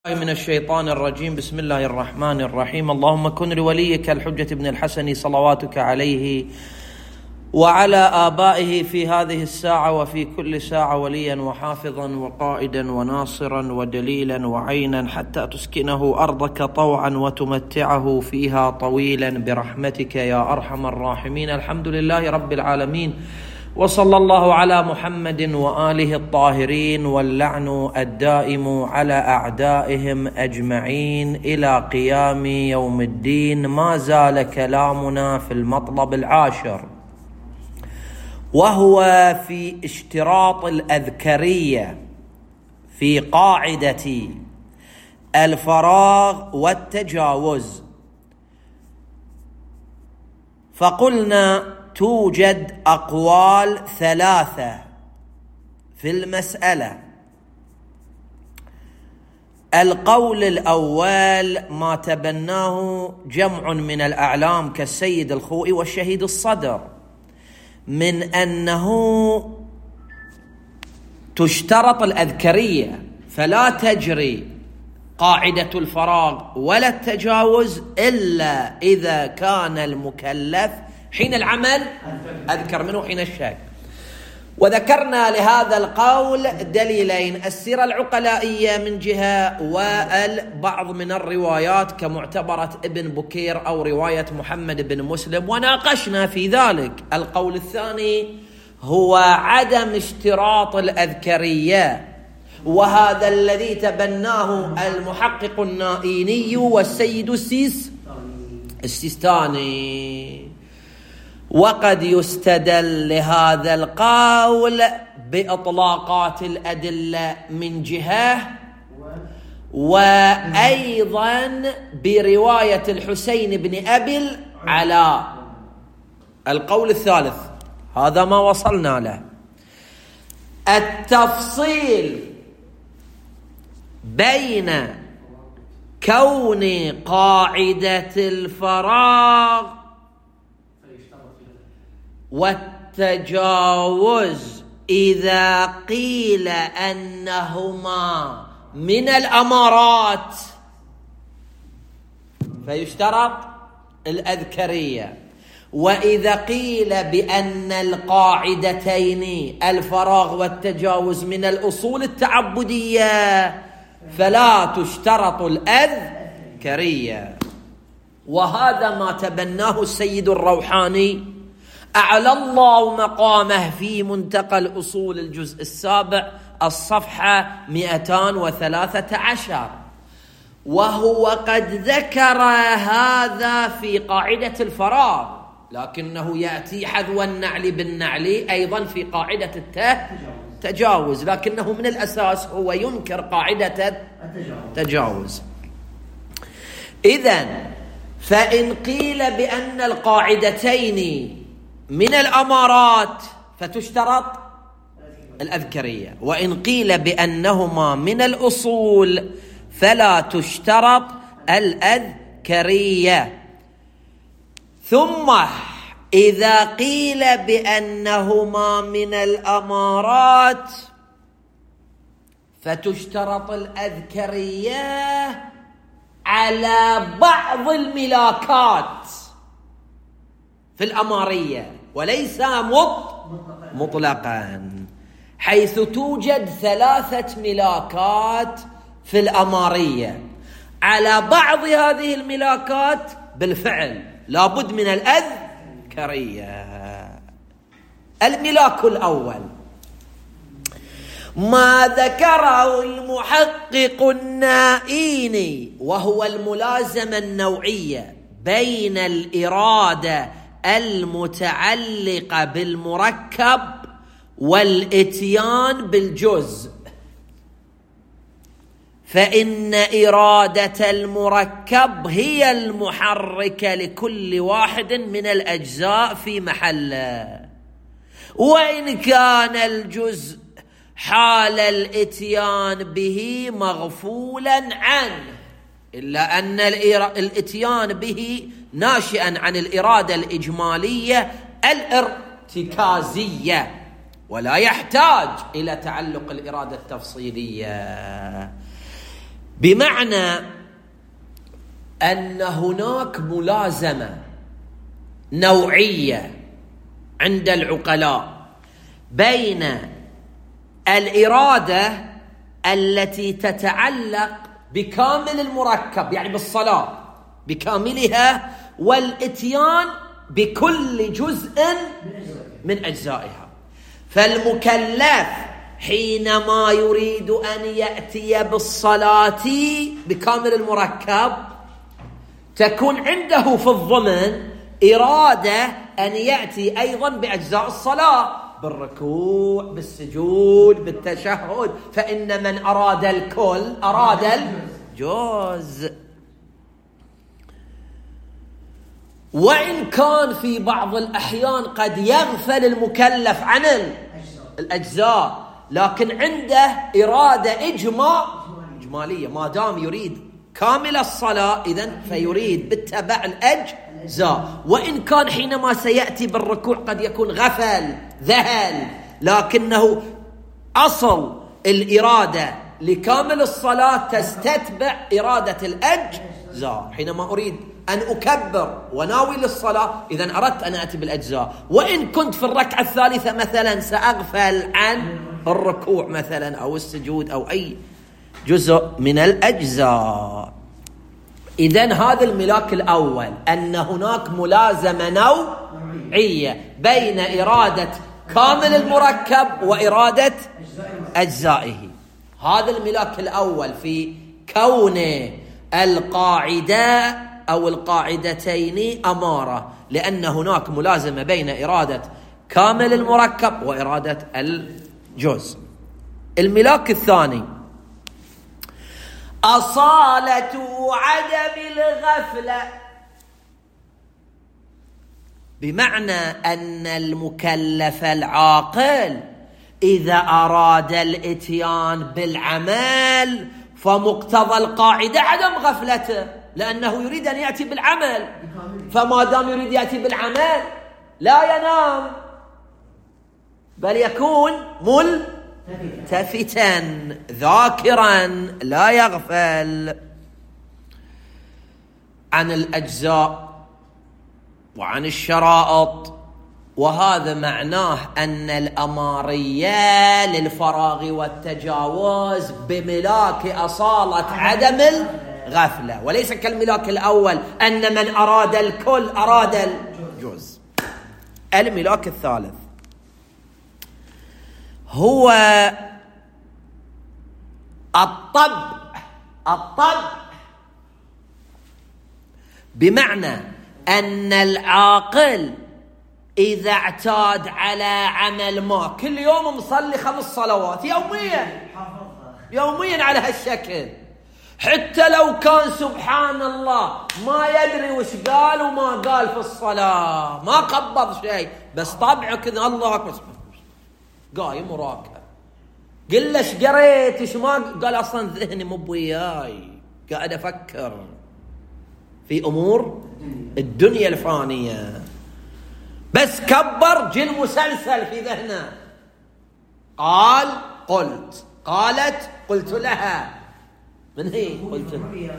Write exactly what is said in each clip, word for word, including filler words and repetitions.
من الشيطان الرجيم. بسم الله الرحمن الرحيم. اللهم كن لوليك الحجة بن الحسن صلواتك عليه وعلى آبائه في هذه الساعة وفي كل ساعة وليا وحافظا وقائدا وناصرا ودليلا وعينا حتى تسكنه أرضك طوعا وتمتعه فيها طويلا برحمتك يا أرحم الراحمين. الحمد لله رب العالمين، وصلى الله على محمد وآله الطاهرين، واللعن الدائم على أعدائهم أجمعين إلى قيام يوم الدين. ما زال كلامنا في المطلب العاشر، وهو في اشتراط الأذكرية في قاعدة الفراغ والتجاوز. فقلنا توجد أقوال ثلاثة في المسألة. القول الأول ما تبناه جمع من الأعلام كالسيد الخوئي والشهيد الصدر، من أنه تشترط الأذكرية فلا تجري قاعدة الفراغ ولا التجاوز إلا إذا كان المكلف حين العمل أذكر منه حين الشك. وذكرنا لهذا القول دليلين: السيرة العقلائية من جهة، والبعض من الروايات كمعتبرة ابن بكير أو رواية محمد بن مسلم، وناقشنا في ذلك. القول الثاني هو عدم اشتراط الأذكرية، وهذا الذي تبناه المحقق النائيني والسيد السيس السيستاني. وقد يستدل لهذا القول بإطلاقات الأدلة من جهة، وأيضا برواية الحسين بن أبي العلاء. القول الثالث هذا ما وصلنا له: التفصيل بين كون قاعدة الفراغ والتجاوز إذا قيل أنهما من الأمارات فيشترط الأذكرية، وإذا قيل بأن القاعدتين الفراغ والتجاوز من الأصول التعبدية فلا تشترط الأذكرية. وهذا ما تبناه السيد الروحاني أعلى الله مقامه في منتقى الأصول الجزء السابع الصفحة مئتين وثلاثة عشر، وهو قد ذكر هذا في قاعدة الفراغ، لكنه يأتي حذو النعل بالنعل أيضا في قاعدة التجاوز، لكنه من الأساس هو ينكر قاعدة التجاوز. إذن فإن قيل بأن القاعدتين من الأمارات فتشترط الأذكرية، وإن قيل بأنهما من الأصول فلا تشترط الأذكرية. ثم إذا قيل بأنهما من الأمارات فتشترط الأذكرية على بعض الملاكات في الأمارية وليس مطلقا، حيث توجد ثلاثة ملاكات في الأمارية. على بعض هذه الملاكات بالفعل لابد من الأذكرية. الملاك الأول ما ذكره المحقق النائيني، وهو الملازمة النوعية بين الإرادة المتعلقة بالمركب والإتيان بالجزء. فإن إرادة المركب هي المحركة لكل واحد من الأجزاء في محله، وإن كان الجزء حال الإتيان به مغفولا عنه، إلا أن الإتيان به ناشئا عن الإرادة الإجمالية الارتكازية، ولا يحتاج إلى تعلق الإرادة التفصيلية. بمعنى أن هناك ملازمة نوعية عند العقلاء بين الإرادة التي تتعلق بكامل المركب، يعني بالصلاة بكاملها، والإتيان بكل جزء من أجزائها. فالمكلف حينما يريد أن يأتي بالصلاة بكامل المركب تكون عنده في الضمن إرادة أن يأتي أيضا بأجزاء الصلاة، بالركوع، بالسجود، بالتشهد. فإن من أراد الكل أراد الجزء. وإن كان في بعض الأحيان قد يغفل المكلف عن الأجزاء، لكن عنده إرادة إجماع إجمالية، ما دام يريد كامل الصلاة إذن فيريد بالتبع الأجزاء. وإن كان حينما سيأتي بالركوع قد يكون غفل ذهل، لكنه أصل الإرادة لكامل الصلاة تستتبع إرادة الأجزاء. حينما أريد أن أكبر وناوي للصلاة إذن أردت أن أتي بالأجزاء. وإن كنت في الركعة الثالثة مثلا سأغفل عن الركوع مثلا أو السجود أو أي جزء من الأجزاء. إذن هذا الملاك الأول، أن هناك ملازمة نوعية بين إرادة كامل المركب وإرادة أجزائه. هذا الملاك الأول في كون القاعدة أو القاعدتين أمارة، لأن هناك ملازمة بين إرادة كامل المركب وإرادة الجزء. الملاك الثاني أصالة عدم الغفلة، بمعنى أن المكلف العاقل إذا أراد الإتيان بالعمل فمقتضى القاعدة عدم غفلته، لأنه يريد أن يأتي بالعمل. فما دام يريد يأتي بالعمل لا ينام، بل يكون ملتفتا ذاكرا لا يغفل عن الأجزاء وعن الشرائط. وهذا معناه أن الأمارية للفراغ والتجاوز بملاك أصالة عدم الغفلة، وليس كالملاك الأول أن من أراد الكل أراد الجزء. الملاك الثالث هو الطبع. الطبع بمعنى أن العاقل إذا اعتاد على عمل ما، كل يوم مصلي خمس صلوات يوميا يوميا على هالشكل، حتى لو كان سبحان الله ما يدري وش قال وما قال في الصلاة، ما قبض شيء، بس طبعه كذا الله أكبر قايم وراكع. قل له ايش قريت ايش ما قال؟ اصلا ذهني مو بوياي، قاعد افكر في امور الدنيا الفانيه. بس كبر جل مسلسل في ذهنه، قال قلت، قالت قلت لها، من هي قلت لها.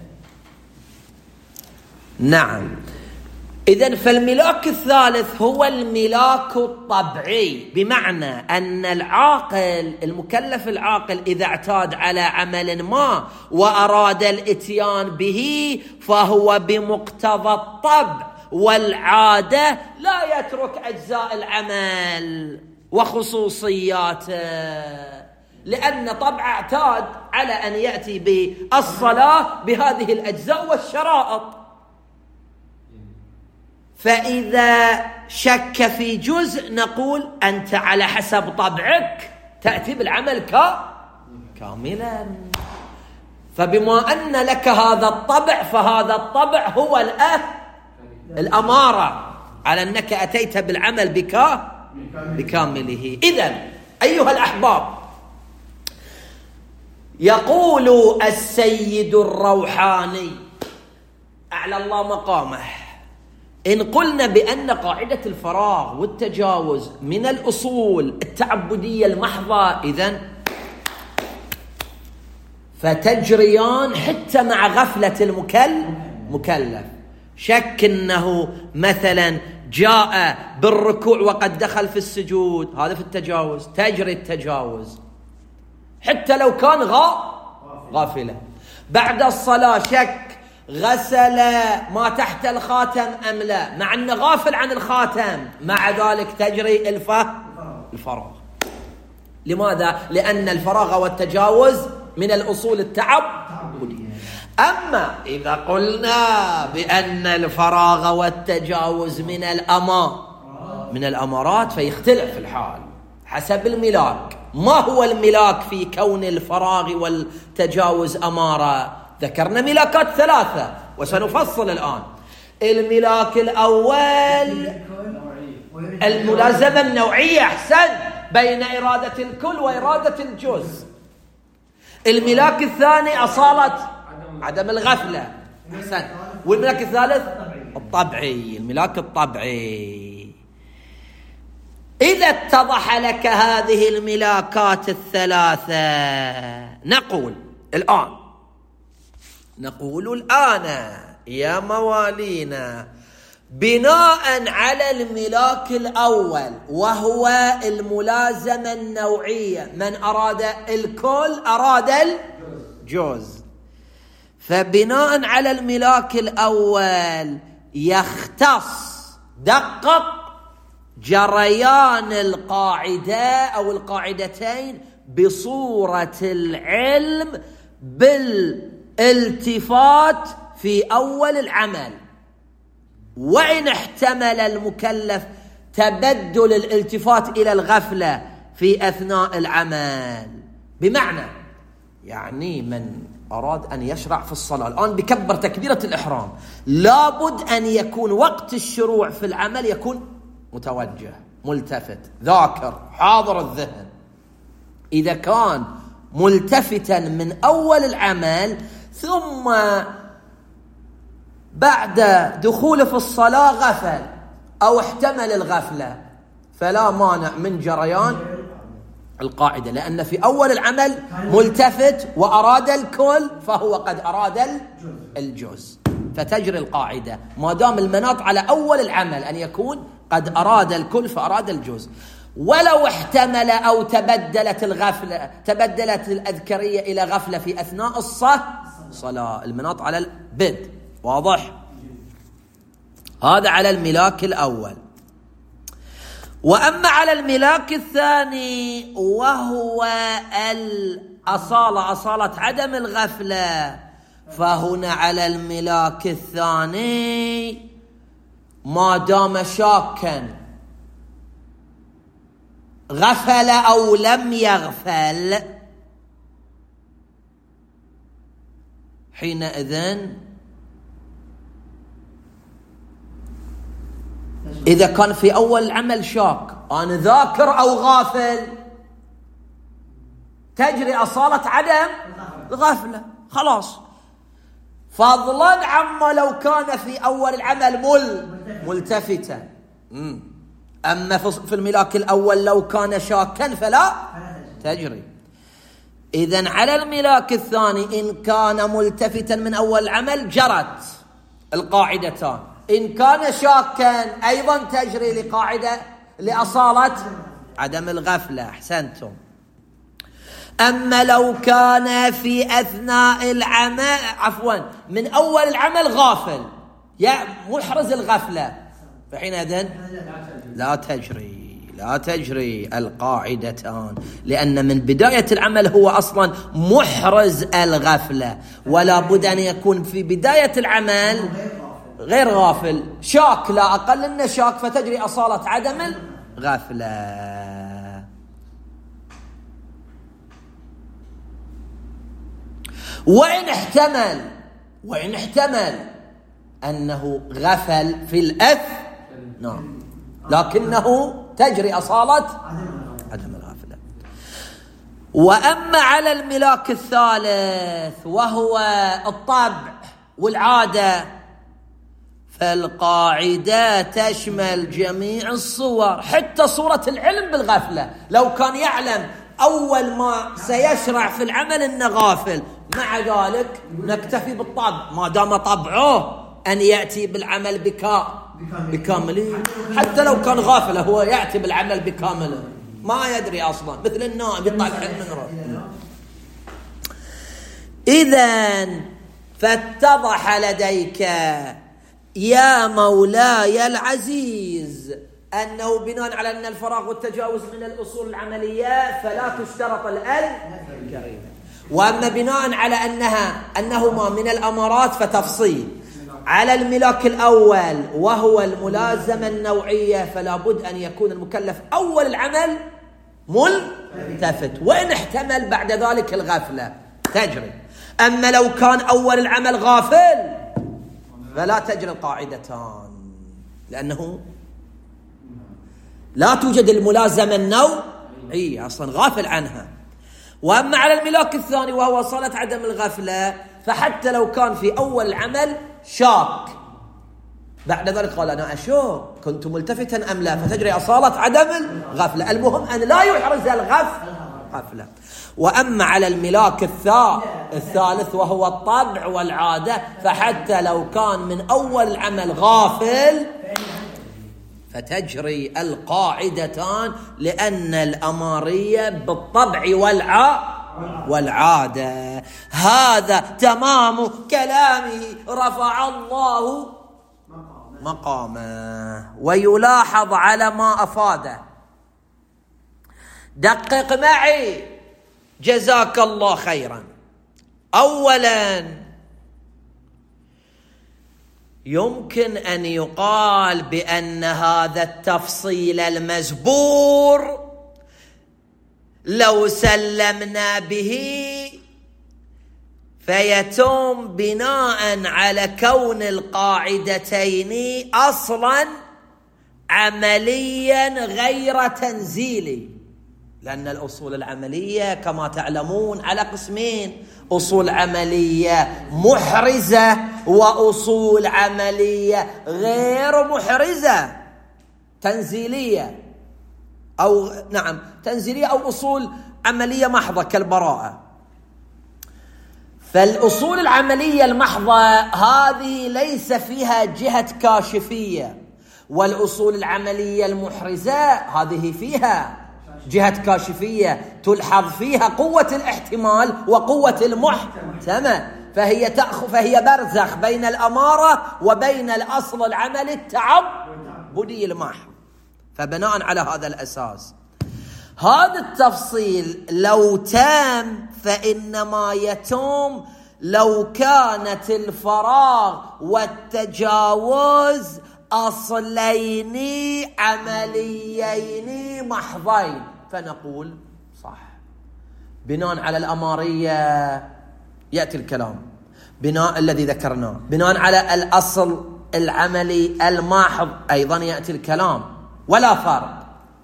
نعم. إذن فالملاك الثالث هو الملاك الطبعي، بمعنى أن العاقل المكلف العاقل إذا اعتاد على عمل ما وأراد الإتيان به فهو بمقتضى الطبع والعادة لا يترك أجزاء العمل وخصوصياته، لأن طبعه اعتاد على أن يأتي بالصلاة بهذه الأجزاء والشرائط. فإذا شك في جزء نقول أنت على حسب طبعك تأتي بالعمل كاملا. فبما أن لك هذا الطبع فهذا الطبع هو الأه الأمارة على أنك أتيت بالعمل بك بكامله. إذن أيها الأحباب، يقول السيد الروحاني أعلى الله مقامه: إن قلنا بأن قاعدة الفراغ والتجاوز من الأصول التعبدية المحضة، إذن فتجريان حتى مع غفلة المكلف. شك أنه مثلا جاء بالركوع وقد دخل في السجود، هذا في التجاوز، تجري التجاوز حتى لو كان غا غافلة. بعد الصلاة شك غسل ما تحت الخاتم أم لا، مع أنه غافل عن الخاتم، مع ذلك تجري الفراغ. لماذا؟ لأن الفراغ والتجاوز من الأصول التعبدية. أما إذا قلنا بأن الفراغ والتجاوز من الأمار من الأمارات فيختلف الحال حسب الملاك. ما هو الملاك في كون الفراغ والتجاوز أمارة؟ ذكرنا ملاكات ثلاثة وسنفصل الآن. الملاك الأول الملازمة النوعية، أحسن، بين إرادة الكل وإرادة الجزء. الملاك الثاني أصالة عدم الغفلة، أحسن. والملاك الثالث الطبعي، الملاك الطبعي. إذا اتضح لك هذه الملاكات الثلاثة نقول الآن نقول الآن يا موالينا بناء على الملاك الأول وهو الملازمة النوعية، من أراد الكل أراد الجزء، فبناء على الملاك الأول يختص دقق جريان القاعدة أو القاعدتين بصورة العلم بالالتفات في أول العمل، وإن احتمل المكلف تبدل الالتفات إلى الغفلة في أثناء العمل. بمعنى يعني من أراد أن يشرع في الصلاة الآن بكبر تكبيرة الإحرام، لابد أن يكون وقت الشروع في العمل يكون متوجه، ملتفت، ذاكر، حاضر الذهن. إذا كان ملتفتا من أول العمل ثم بعد دخول في الصلاة غفل أو احتمل الغفلة، فلا مانع من جريان القاعدة، لأن في أول العمل ملتفت وأراد الكل فهو قد أراد الجزء، فتجري القاعدة ما دام المناط على أول العمل أن يكون قد أراد الكل فأراد الجزء. ولو احتمل أو تبدلت الغفلة تبدلت الأذكرية إلى غفلة في أثناء الصلاة، المناط على البدء. واضح؟ هذا على الملاك الأول. وأما على الملاك الثاني وهو الأصالة، أصالة عدم الغفلة، فهنا على الملاك الثاني ما دام شاكا غفل أو لم يغفل، حينئذ إذا كان في أول العمل شاك أنا ذاكر أو غافل تجري أصالة عدم الغفلة خلاص، فضلا عما لو كان في أول العمل مل ملتفتا. أما في الملاك الأول لو كان شاكا فلا تجري. إذن على الملاك الثاني إن كان ملتفتا من أول العمل جرت القاعدتان، إن كان شاكا أيضا تجري لقاعدة لأصالة عدم الغفلة. أحسنتم. أما لو كان في أثناء العمل عفوا من أول العمل غافل يا محرز الغفلة، فحينئذ لا تجري لا تجري القاعدتان، لأن من بداية العمل هو أصلا محرز الغفلة، ولا بد أن يكون في بداية العمل غير غافل، شاك لا أقل إنه شاك، فتجري أصالة عدم الغفلة. وإن احتمل وإن احتمل أنه غفل في الأث نعم، لكنه تجري أصالة عدم الغفلة. وأما على الملاك الثالث وهو الطبع والعادة، فالقاعدة تشمل جميع الصور حتى صورة العلم بالغفلة. لو كان يعلم أول ما سيشرع في العمل إنه غافل مع ذلك نكتفي بالطبع ما دام طبعه أن يأتي بالعمل بكا بكامله، حتى لو كان غافل هو يأتي بالعمل بكامله، ما يدري أصلا، مثل النائم يطلع الحين من رأي. إذن فاتضح لديك يا مولاي العزيز أنه بناء على أن الفراغ والتجاوز من الأصول العملية فلا تشترط الأل الكريمة، وأما بناء على أنها أنهما من الأمارات فتفصيل. على الملاك الأول وهو الملازمة النوعية فلا بد أن يكون المكلف أول العمل ملتفت، وإن احتمل بعد ذلك الغفلة تجري. أما لو كان أول العمل غافل فلا تجري القاعدتان، لأنه لا توجد الملازمة النوعية أصلا غافل عنها. وأما على الملاك الثاني وهو صلة عدم الغفلة فحتى لو كان في أول العمل شاك بعد ذلك قال أنا أشك كنت ملتفتا أم لا، فتجري أصالة عدم الغفلة. المهم أن لا يحرز الغفلة. وأما على الملاك الثالث وهو الطبع والعادة فحتى لو كان من أول العمل غافل فتجري القاعدتان، لأن الأمارية بالطبع والع والعادة. هذا تمام كلامه رفع الله مقامه. ويلاحظ على ما أفاده، دقق معي جزاك الله خيرا. أولا يمكن أن يقال بأن هذا التفصيل المزبور لو سلمنا به فيتم بناء على كون القاعدتين أصلا عمليا غير تنزيلي، لأن الأصول العملية كما تعلمون على قسمين: أصول عملية محرزة وأصول عملية غير محرزة تنزيلية، أو نعم تنزيلية أو أصول عملية محضة كالبراءة. فالأصول العملية المحضة هذه ليس فيها جهة كاشفية، والأصول العملية المحرزة هذه فيها جهة كاشفية تلحظ فيها قوة الاحتمال وقوة المحتمل، فهي تأخذ فهي برزخ بين الأمارة وبين الأصل العمل التعبدي المحض. فبناء على هذا الأساس هذا التفصيل لو تم فإنما يتم لو كانت الفراغ والتجاوز أصلين عمليين محضين، فنقول صح. بناء على الأمارية يأتي الكلام بناء الذي ذكرناه، بناء على الأصل العملي الماحض أيضا يأتي الكلام، ولا فرق.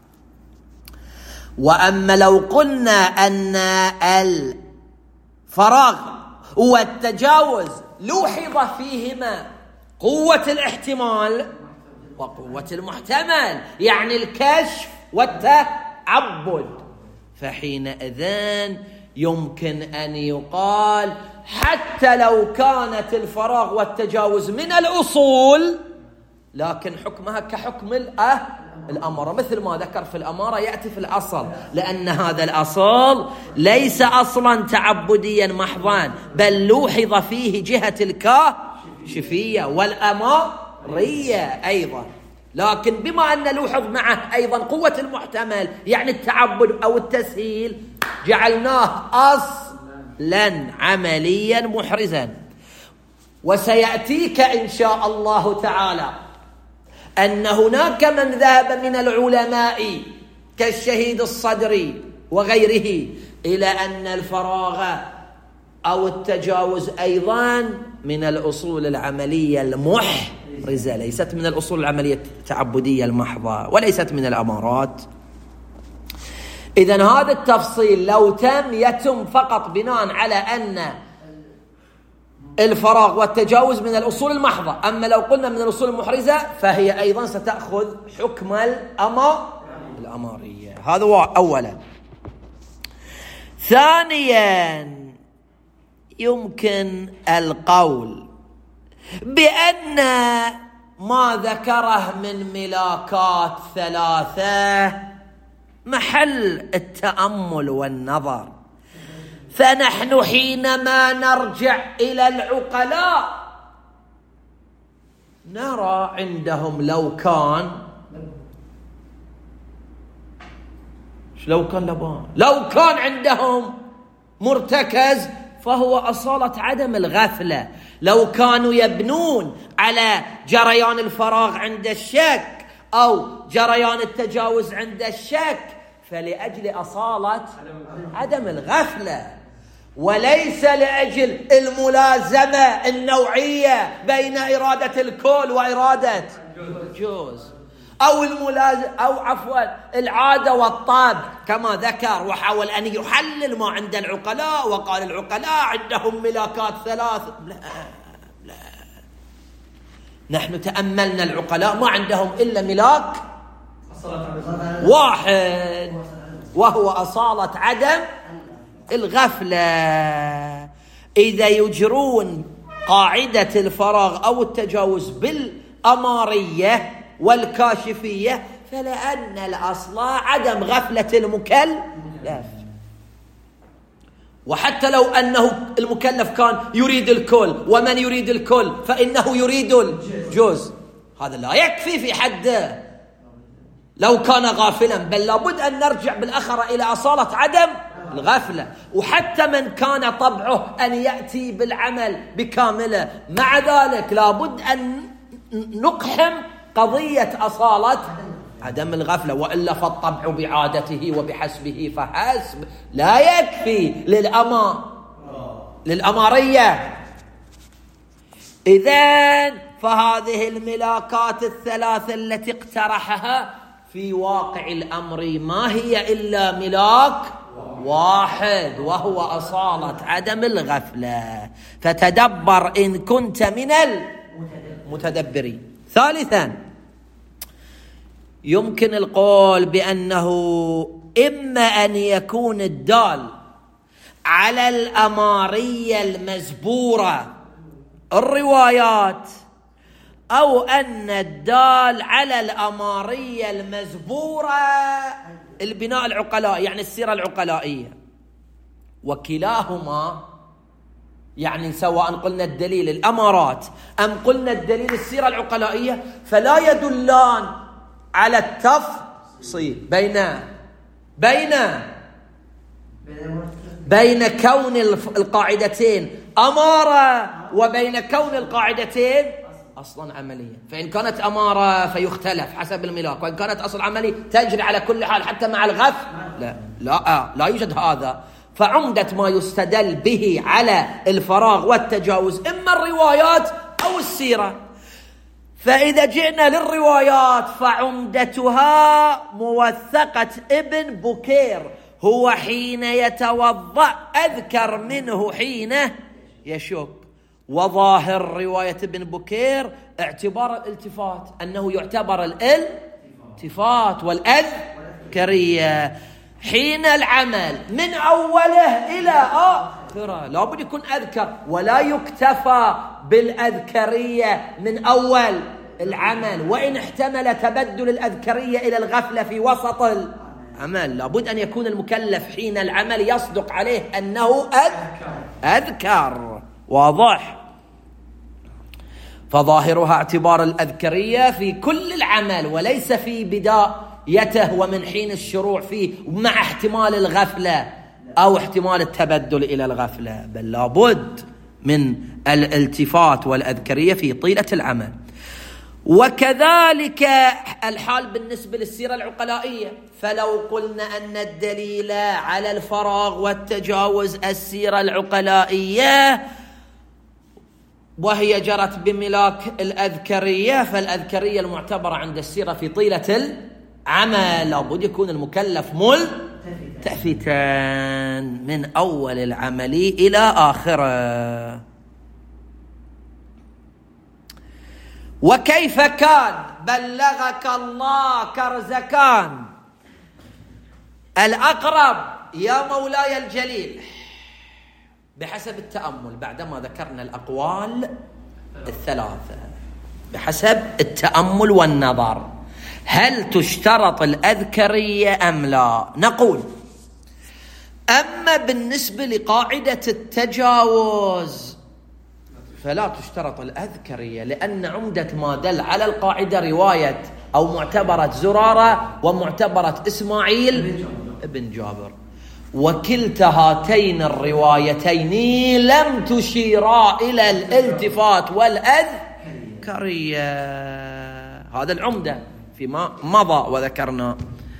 وأما لو قلنا أن الفراغ والتجاوز لوحظ فيهما قوة الاحتمال وقوة المحتمل، يعني الكشف والتعبد، فحينئذ يمكن أن يقال حتى لو كانت الفراغ والتجاوز من الأصول لكن حكمها كحكم الأمارة، مثل ما ذكر في الأمارة يأتي في الأصل، لأن هذا الأصل ليس أصلا تعبديا محضا بل لوحظ فيه جهة الكاشفية والأمارية أيضا، لكن بما أن لوحظ معه أيضا قوة المحتمل يعني التعبد أو التسهيل جعلناه أصلا عمليا محرزا. وسيأتيك إن شاء الله تعالى أن هناك من ذهب من العلماء كالشهيد الصدري وغيره إلى أن الفراغ أو التجاوز أيضا من الأصول العملية المحرزة، ليست من الأصول العملية التعبدية المحضة وليست من الأمارات. إذن هذا التفصيل لو تم يتم فقط بناء على أن الفراغ والتجاوز من الأصول المحضة، أما لو قلنا من الأصول المحرزة فهي أيضا ستأخذ حكم الأمار الأمارية. هذا أولا. ثانيا يمكن القول بأن ما ذكره من ملاكات ثلاثة محل التأمل والنظر. فنحن حينما نرجع إلى العقلاء نرى عندهم لو كان لو كان لبان لو كان عندهم مرتكز فهو أصالة عدم الغفلة. لو كانوا يبنون على جريان الفراغ عند الشك أو جريان التجاوز عند الشك فلأجل أصالة عدم الغفلة، وليس لأجل الملازمة النوعية بين إرادة الكل وإرادة الجوز، أو الملازمة أو عفوا العادة والطبع كما ذكر، وحاول أن يحلل ما عند العقلاء وقال العقلاء عندهم ملاكات ثلاث. لا لا، نحن تأملنا العقلاء ما عندهم إلا ملاك واحد وهو أصالة عدم الغفلة. إذا يجرون قاعدة الفراغ أو التجاوز بالأمارية والكاشفية فلأن الأصل عدم غفلة المكلف. وحتى لو أنه المكلف كان يريد الكل، ومن يريد الكل فإنه يريد الجزء، هذا لا يكفي في حده لو كان غافلا، بل لابد أن نرجع بالأخرى إلى أصالة عدم الغفلة. وحتى من كان طبعه أن يأتي بالعمل بكامله، مع ذلك لابد أن نقحم قضية أصالة عدم الغفلة، وإلا فالطبع بعادته وبحسبه فحسب لا يكفي للأما للأمارية. إذن فهذه الملاكات الثلاثة التي اقترحها في واقع الأمر ما هي إلا ملاك واحد وهو أصالة عدم الغفلة. فتدبر إن كنت من المتدبرين. ثالثا، يمكن القول بأنه إما أن يكون الدال على الأمارية المزبورة الروايات، أو أن الدال على الأمارية المزبورة البناء العقلاء، يعني السيرة العقلائية. وكلاهما يعني سواء قلنا الدليل الأمارات أم قلنا الدليل السيرة العقلائية فلا يدلان على التفصيل بين بين بين كون القاعدتين أمارة وبين كون القاعدتين أصلا عملية. فإن كانت أمارة فيختلف حسب الملاك، وإن كانت أصل عملي تجري على كل حال حتى مع الغف. لا لا لا يوجد هذا. فعمدة ما يستدل به على الفراغ والتجاوز إما الروايات أو السيرة. فإذا جئنا للروايات فعمدتها موثقة ابن بكير، هو حين يتوضأ أذكر منه حين يشك. وظاهر رواية ابن بكير اعتبار الالتفات، أنه يعتبر الالتفات والأذكرية حين العمل من أوله إلى آخره لابد يكون أذكر، ولا يكتفى بالأذكرية من أول العمل. وإن احتمل تبدل الأذكرية إلى الغفلة في وسط العمل لابد أن يكون المكلف حين العمل يصدق عليه أنه أذكر, أذكر. واضح؟ فظاهرها اعتبار الأذكرية في كل العمل وليس في بدايته ومن حين الشروع فيه مع احتمال الغفلة أو احتمال التبدل إلى الغفلة، بل لابد من الالتفات والأذكرية في طيلة العمل. وكذلك الحال بالنسبة للسيرة العقلائية. فلو قلنا أن الدليل على الفراغ والتجاوز السيرة العقلائية وهي جرت بملاك الأذكرية، فالأذكرية المعتبرة عند السيرة في طيلة العمل لابد يكون المكلف ملتفتا من أول العمل إلى آخره. وكيف كان بلغك الله كرزكان الأقرب يا مولاي الجليل بحسب التأمل بعدما ذكرنا الأقوال الثلاثة، بحسب التأمل والنظر هل تشترط الأذكرية أم لا؟ نقول أما بالنسبة لقاعدة التجاوز فلا تشترط الأذكرية، لأن عمدة ما دل على القاعدة رواية أو معتبرة زرارة ومعتبرة إسماعيل ابن جابر، وكلتا هاتين الروايتين لم تشيرا إلى الالتفات والأذكرية. هذا العمدة فيما مضى وذكرنا.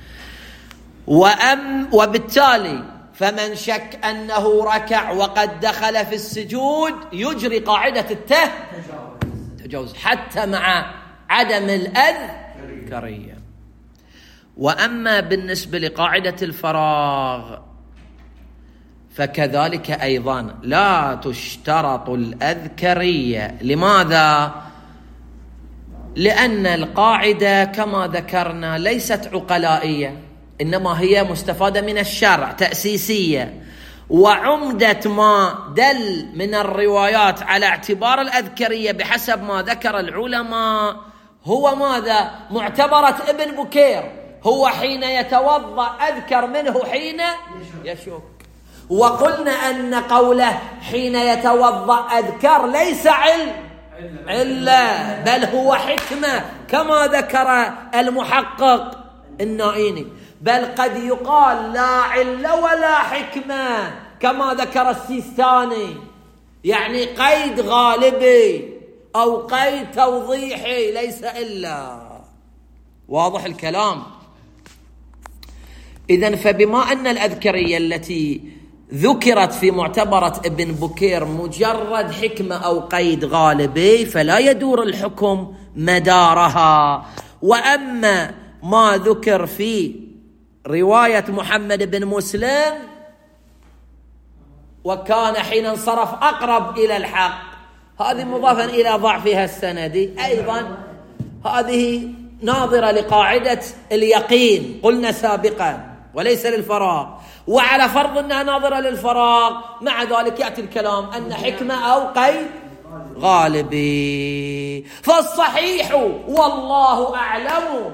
وأم وبالتالي فمن شك أنه ركع وقد دخل في السجود يجري قاعدة التجاوز حتى مع عدم الأذكرية. وأما بالنسبة لقاعدة الفراغ فكذلك أيضا لا تشترط الأذكرية. لماذا؟ لأن القاعدة كما ذكرنا ليست عقلائية، إنما هي مستفادة من الشرع، تأسيسية. وعمدة ما دل من الروايات على اعتبار الأذكرية بحسب ما ذكر العلماء هو ماذا؟ معتبرة ابن بكير، هو حين يتوضأ أذكر منه حين يشك. وقلنا أن قوله حين يتوضأ أذكر ليس علم علة، بل هو حكمة كما ذكر المحقق النائيني، بل قد يقال لا علة ولا حكمة كما ذكر السيستاني، يعني قيد غالبي أو قيد توضيحي ليس إلا. واضح الكلام؟ إذن فبما أن الأذكرية التي ذكرت في معتبرة ابن بكير مجرد حكمة أو قيد غالبي فلا يدور الحكم مدارها. وأما ما ذكر في رواية محمد بن مسلم وكان حين انصرف أقرب إلى الحق، هذه مضافا إلى ضعفها السندي أيضا، هذه ناظرة لقاعدة اليقين قلنا سابقا وليس للفراغ. وعلى فرض أنها ناظرة للفراغ مع ذلك يأتي الكلام أن حكمة أو قيد غالبي. فالصحيح والله أعلم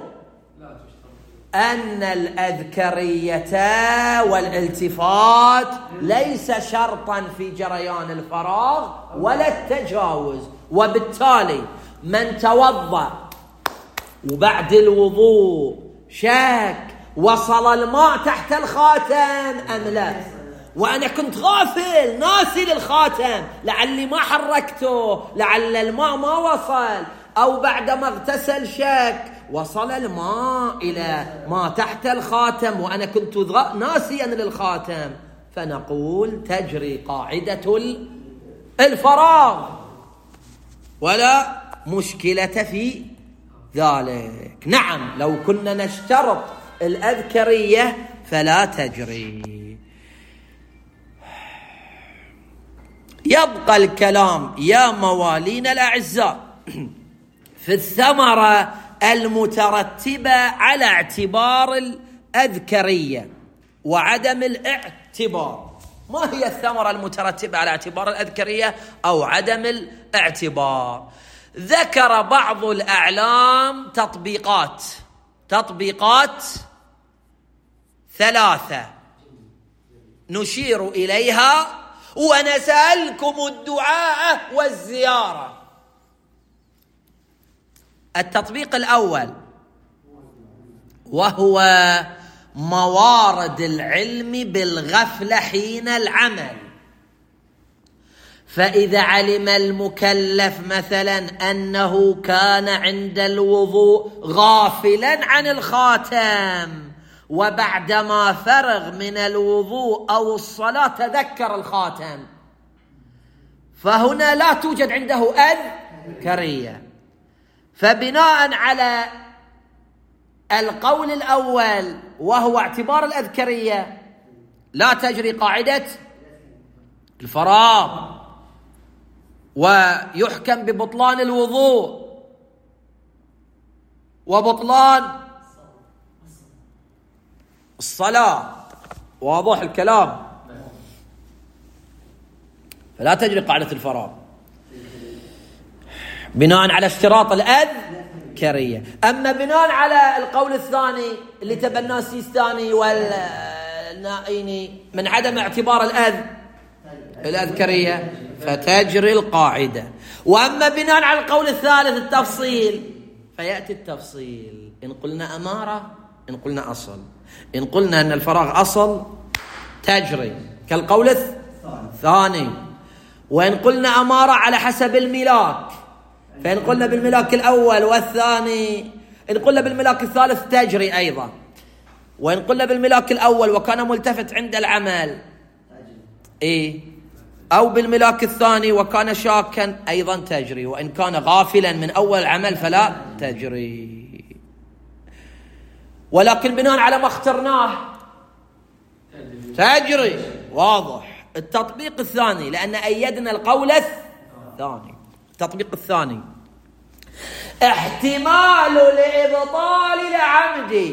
أن الأذكرية والالتفات ليس شرطا في جريان الفراغ ولا التجاوز. وبالتالي من توضأ وبعد الوضوء شك وصل الماء تحت الخاتم أم لا، وأنا كنت غافل ناسي للخاتم، لعلي ما حركته، لعل الماء ما وصل، أو بعدما اغتسل شك وصل الماء إلى ما تحت الخاتم وأنا كنت ناسيا للخاتم، فنقول تجري قاعدة الفراغ ولا مشكلة في ذلك. نعم لو كنا نشترط الأذكرية فلا تجري. يبقى الكلام يا موالين الأعزاء في الثمرة المترتبة على اعتبار الأذكرية وعدم الاعتبار. ما هي الثمرة المترتبة على اعتبار الأذكرية أو عدم الاعتبار؟ ذكر بعض الأعلام تطبيقات تطبيقات ثلاثة نشير إليها ونسألكم الدعاء والزيارة. التطبيق الأول وهو موارد العلم بالغفلة حين العمل. فإذا علم المكلف مثلا أنه كان عند الوضوء غافلا عن الخاتم وبعدما فرغ من الوضوء أو الصلاة تذكر الخاتم، فهنا لا توجد عنده أذكرية. فبناء على القول الأول وهو اعتبار الأذكرية لا تجري قاعدة الفراغ ويحكم ببطلان الوضوء وبطلان الصلاة. واضح الكلام؟ فلا تجري قاعدة الفراغ بناء على اشتراط الأذكرية. أما بناء على القول الثاني اللي تبناه السيستاني والنائيني من عدم اعتبار الأذ الأذكرية فتجري القاعدة. وأما بناء على القول الثالث التفصيل فيأتي التفصيل. إن قلنا أمارة، إن قلنا أصل، إن قلنا أن الفراغ أصل تجري كالقول الثاني، وإن قلنا أمارة على حسب الملاك، فإن قلنا بالملاك الأول والثاني، إن قلنا بالملاك الثالث تجري أيضا، وإن قلنا بالملاك الأول وكان ملتفت عند العمل إيه، أو بالملاك الثاني وكان شاكا أيضا تجري، وإن كان غافلا من أول عمل فلا تجري. ولكن بناء على ما اخترناه تجري. واضح التطبيق الثاني لأن أيدنا القول الثاني. التطبيق الثاني احتمال الإبطال العمدي.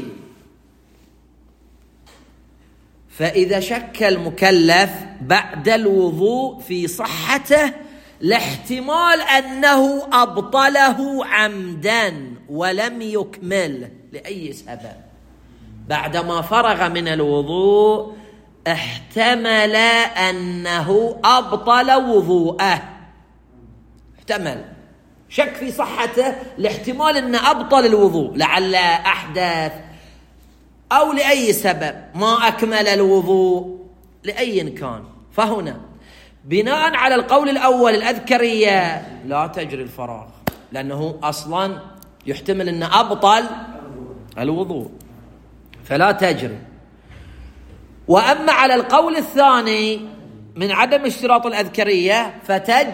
فإذا شك المكلف بعد الوضوء في صحته لاحتمال أنه أبطله عمدا ولم يكمل لأي سبب، بعدما فرغ من الوضوء احتمل أنه أبطل وضوءه، احتمل شك في صحته لاحتمال أنه أبطل الوضوء، لعل أحدث أو لأي سبب ما أكمل الوضوء لأي كان. فهنا بناء على القول الأول الأذكرية لا تجري الفراغ لأنه أصلا يحتمل أنه أبطل الوضوء فلا تجري. وأما على القول الثاني من عدم اشتراط الأذكرية فتج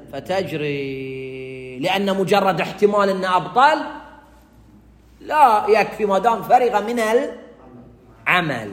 فتجري لأن مجرد احتمال أنه أبطل لا يكفي ما دام فرغ من العمل.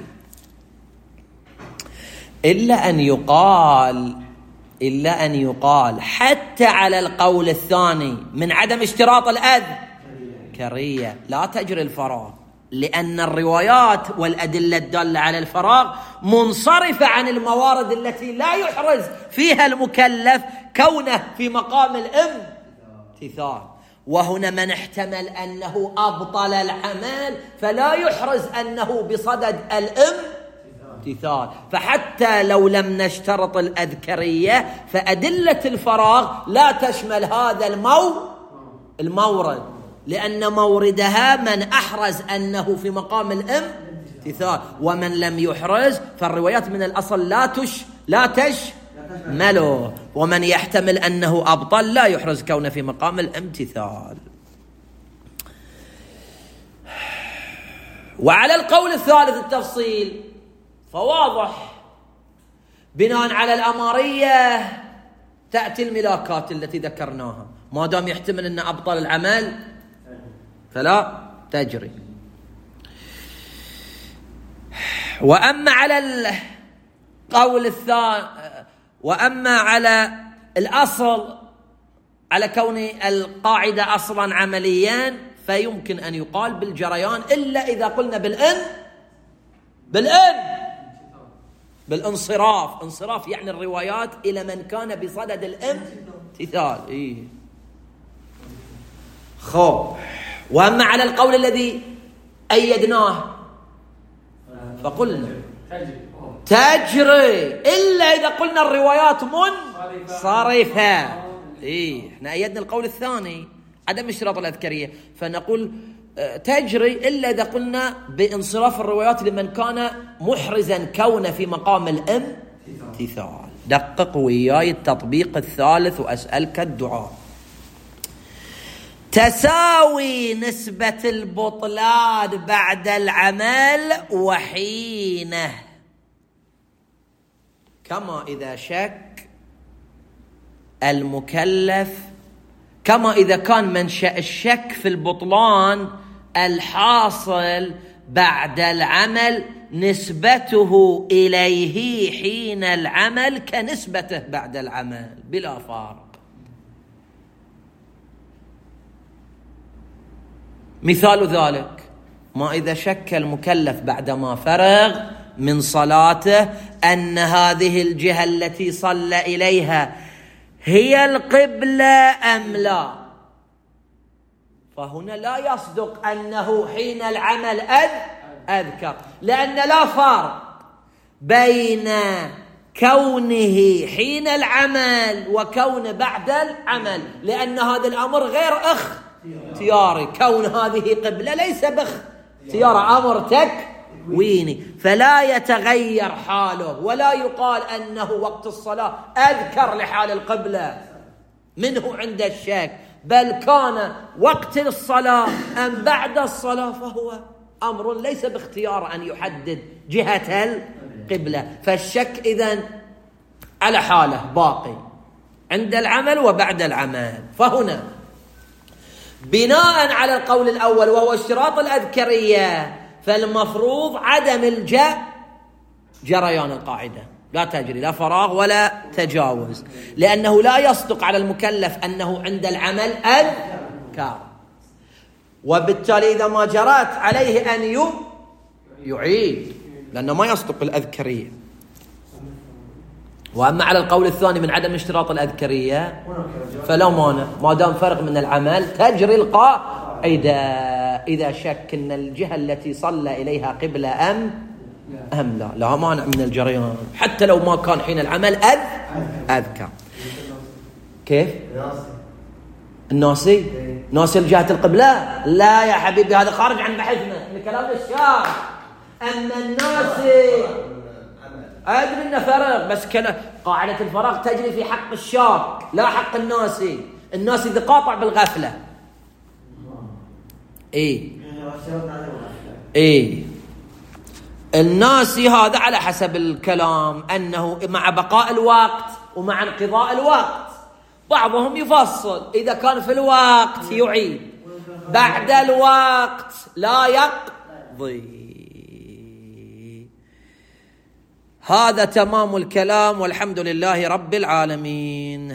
إلا أن يقال إلا أن يقال حتى على القول الثاني من عدم اشتراط الأذكرية لا تجري الفراغ، لأن الروايات والأدلة الدالة على الفراغ منصرفة عن الموارد التي لا يحرز فيها المكلف كونه في مقام الامتثال. وهنا من احتمل أنه أبطل العمل فلا يحرز أنه بصدد الامتثال. فحتى لو لم نشترط الأذكرية فأدلة الفراغ لا تشمل هذا المو المورد، لأن موردها من أحرز أنه في مقام الامتثال، ومن لم يحرز فالروايات من الأصل لا تش لا تشمله، ومن يحتمل أنه أبطل لا يحرز كونه في مقام الامتثال. وعلى القول الثالث التفصيل فواضح بناء على الأمارية تأتي الملاكات التي ذكرناها، ما دام يحتمل أن أبطل العمل فلا تجري. وأما على القول الثاني وأما على الأصل على كون القاعدة أصلا عمليا فيمكن أن يقال بالجريان إلا إذا قلنا بالإن بالإن بالانصراف. انصراف يعني الروايات إلى من كان بصدد الامتثال. إيه خو. وأما على القول الذي أيدناه فقلنا تجري إلا إذا قلنا الروايات منصرفة. إيه إحنا أيدنا القول الثاني عدم اشتراط الأذكرية، فنقول تجري إلا إذا قلنا بانصراف الروايات لمن كان محرزا كونه في مقام الامتثال. دقق وياي التطبيق الثالث وأسألك الدعاء. تساوي نسبة البطلان بعد العمل وحينه كما إذا شك المكلف كما إذا كان منشأ الشك في البطلان الحاصل بعد العمل نسبته إليه حين العمل كنسبته بعد العمل بلا فارق. مثال ذلك ما إذا شك المكلف بعدما فرغ من صلاته أن هذه الجهة التي صلى إليها هي القبلة أم لا؟ فهنا لا يصدق أنه حين العمل أذ أذكر، لأن لا فارق بين كونه حين العمل وكون بعد العمل، لأن هذا الأمر غير اختياري. كون هذه قبلة ليس باختيار، أمر تكويني، فلا يتغير حاله ولا يقال أنه وقت الصلاة أذكر لحال القبلة منه عند الشك، بل كان وقت الصلاة أم بعد الصلاة، فهو أمر ليس باختيار أن يحدد جهة القبلة. فالشك إذن على حاله باقي عند العمل وبعد العمل. فهنا بناء على القول الأول وهو اشتراط الأذكرية، فالمفروض عدم الجاء جريان القاعدة، لا تجري لا فراغ ولا تجاوز، لأنه لا يصدق على المكلف أنه عند العمل أذكر، وبالتالي إذا ما جرت عليه أن يعيد، لأنه ما يصدق الأذكرية. وأما على القول الثاني من عدم اشتراط الأذكرية فلا مانع، ما دام فرق من العمل تجري القاعدة إذا شك أن الجهة التي صلى إليها قبلة أم أم لا، لا مانع من الجريان حتى لو ما كان حين العمل أذ أذكر. كيف؟ الناسي ناسي الجهة القبلة؟ لا يا حبيبي، هذا خارج عن بحثنا، من كلام الشارع أن الناسي أدري أنه فرق، بس كلا قاعدة الفراغ تجري في حق الشاك لا حق الناسي. الناسي إذا قاطع بالغفلة إيه إيه الناسي هذا على حسب الكلام أنه مع بقاء الوقت ومع انقضاء الوقت. بعضهم يفصل إذا كان في الوقت يعيد، بعد الوقت لا يقضي. هذا تمام الكلام، والحمد لله رب العالمين.